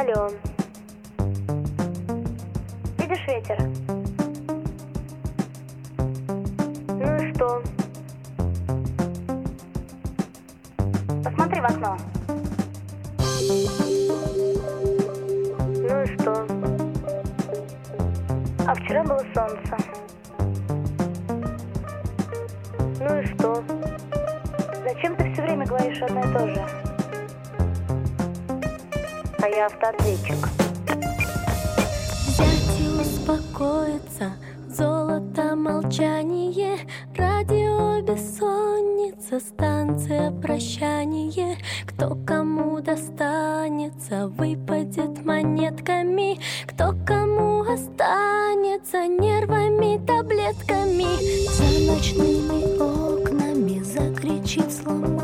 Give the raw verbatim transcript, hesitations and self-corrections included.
Алло. Видишь ветер? Ну и что? Посмотри в окно. Ну и что? А вчера было солнце. Ну и что? Зачем ты все время говоришь одно и то же? А я автоответчик. Взять и успокоиться, золото молчание, радио бессонница, станция прощание. Кто кому достанется, выпадет монетками, кто кому останется, нервами, таблетками. За ночными окнами закричит слон.